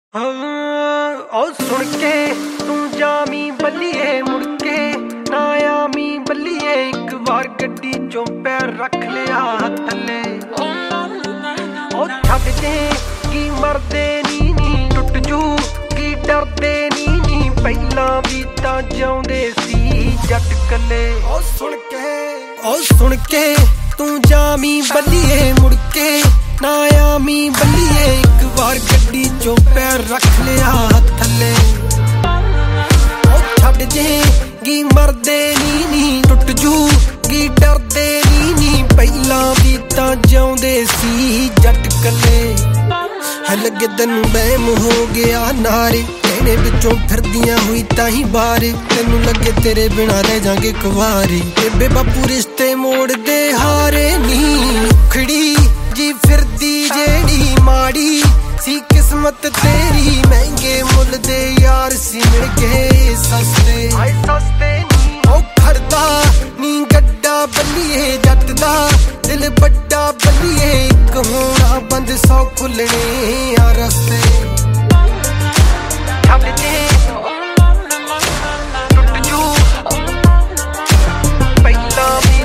ਉਹ ਸੁਣ ਕੇ ਤੂੰ ਜਾਮੀ ਬੱਲੀਏ ਮੁੜ ਕੇ ਨਾ ਆਮੀ ਬੱਲੀਏ ਇੱਕ ਵਾਰ ਗੱਡੀ ਚੋਂ ਪੈਰ ਰੱਖ ਲਿਆ ਥੱਲੇ ਉਹ ਛੱਡ ਦੇ ਕੀ ਮਰਦੇ ਨੀ ਟੁੱਟ ਜੂ ਕੀ ਡਰਦੇ ਨੀ ਪਹਿਲਾਂ ਵੀ ਤਾਂ ਜਿਉਂਦੇ ਸੀ ਜੱਟ ਕੱਲੇ ਉਹ ਸੁਣ ਕੇ ਤੂੰ ਜਾਮੀ ਬੱਲੀਏ ਮੁੜ ਕੇ ਨਾ ਆਮੀ ਬੱਲੀਏ ਇੱਕ ਵਾਰ ਗੱਡੀ ਚੋਂ ਪੈਰ ਰੱਖ ਲਿਆ ਥੱਲੇ ਉਹ ਛੱਡ ਜੇਗੀ ਮਰਦੇ ਨੀ ਟੁੱਟ ਜੂਗੀ ਡਰਦੇ ਨੀ ਪਹਿਲਾਂ ਵੀ ਤਾਂ ਜਿਉਂਦੇ ਸੀ ਜੱਟ ਕੱਲੇ ਹੈ ਲੱਗੇ ਤੈਨੂੰ ਬਹਿਮ ਹੋ ਗਿਆ ਨਾਰੇ ਇਹਨੇ ਵਿੱਚੋਂ ਫਿਰਦੀਆਂ ਹੋਈ ਤਾਂ ਹੀ ਬਾਰੇ ਤੈਨੂੰ ਲੱਗੇ ਤੇਰੇ ਬਿਨਾਂ ਰਹਿ ਜਾਗੇ ਕੁਵਾਰੇ ਬੇਬੇ ਬਾਪੂ ਰਿਸ਼ਤੇ ਮੋੜਦੇ ਹਾਰੇ ਨੀ ਖੜੀ ਜੀ ਫਿਰਦੀ ਜਿਹੜੀ ਮਾੜੀ ਸੀ ਕਿਸਮਤ ਤੇਰੀ ਮਹਿੰਗੇ ਮੁੱਲ ਦੇ ਯਾਰ ਸੀ ਮਿਲ ਗਏ ਸਸਤੇ ਉਹ ਖੜਦਾ ਨੀ ਗੱਡਾ ਬੱਲੀਏ ਜੱਟ ਦਾ ਦਿਲ ਵੱਡਾ ਬੱਲੀਏ ਇੱਕ ਹੋਣਾ ਬੰਦ 100 ਖੁੱਲਣੇ ਆ ਰਸਤੇ ਛੱਡ ਦੇ ਟੁੱਟ ਜੂ ਪਹਿਲਾਂ ਵੀ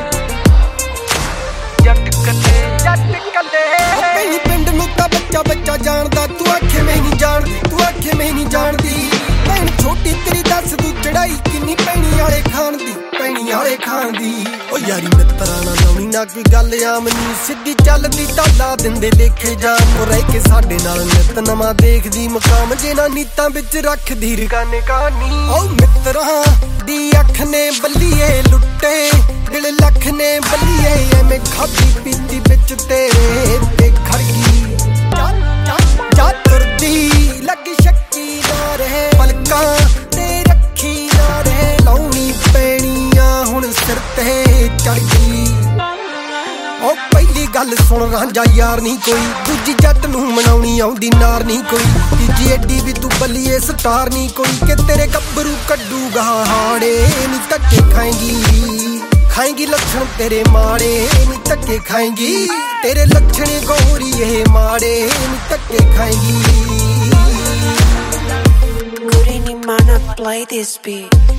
ਜੱਟ ਕੱਲੇ ਪਹਿਲੀ ਪਿੰਡ ਨੂੰ ਤਾਂ ਬੱਚਾ ਜਾਣਦਾ ਤੂੰ ਆਖੇ ਮੈਂ ਨਹੀਂ ਜਾਣਦੀ ਭੈਣ ਛੋਟੀ ਤੇਰੀ ਦੱਸ ਤੂੰ ਚੜਾਈ ਕਿੰਨੀ ਪੈਣੀ ਵਾਲੇ ਖਾਣ ਦੀ ਉਹ ਯਾਰੀ ਮਿੱਤਰਾਂ ਨਾਲ ਲਾਉਣੀ ਨਾ ਕੋਈ ਗੱਲ ਆਮ ਨੀ ਸਿੱਧੀ ਚੱਲਦੀ ਢਾਲਾ ਦਿੰਦੇ ਦੇਖੇ ਜਾਨ ਉਹ ਰਹਿ ਕੇ ਸਾਡੇ ਨਾਲ ਨਿਤ ਨਵਾਂ ਦੇਖਦੀ ਮਕਾਮ ਜੇ ਨਾ ਨੀਤਾਂ ਵਿੱਚ ਰੱਖਦੀ ਰਕਾਨੇ ਕਹਾਣੀ ਉਹ ਮਿੱਤਰਾਂ ਦੀ ਅੱਖ ਨੇ ਬੱਲੀਏ ਲੁੱਟੇ ਦਿਲ ਲੱਖ ਨੇ ਬੱਲੀਏ ਐਵੇਂ ਖਾਦੀ ਪੀਤੀ ਵਿੱਚ ਤੇਰੇ ਤੇ ਖੜ ਗਈ ਜਾ ਤੁਰਦੀ ਲੱਗ ਸ਼ੱਕੀ ਨਾ ਰਹੇ ਪਲਕਾਂ ਤੇ ਰੱਖੀ ਨਾ ਰਹੇ ਲਾਉਣੀ ਪੈਣੀਆਂ ਹੁਣ ਸਿਰ ਤੇ ਚੜ ਗਈ ਉਹ ਪਹਿਲੀ ਗੱਲ ਸੁਣ ਰਾਂਝਾ ਯਾਰ ਨਹੀਂ ਕੋਈ ਦੂਜੀ ਜੱਟ ਨੂੰ ਮਨਾਉਣੀ ਆਉਂਦੀ ਨਾਰ ਨਹੀਂ ਕੋਈ ਤੀਜੀ ਏਡੀ ਵੀ ਤੂੰ ਬੱਲੀਏ ਸਟਾਰ ਨਹੀਂ ਕੋਈ ਕਿ ਤੇਰੇ ਗੱਭਰੂ ਕੱਢੂਗਾ ਹਾੜੇ ਨੀ ਧੱਕੇ ਖਾਏਂਗੀ ਲੱਛਣ ਤੇਰੇ ਮਾੜੇ ਨੀ ਧੱਕੇ ਖਾਏਂਗੀ ਤੇਰੇ ਲੱਛਣ ਗੋਰੀਏ ਮਾੜੇ ਨੀ ਧੱਕੇ ਖਾਏਂਗੀ Couldn't you man play this beat?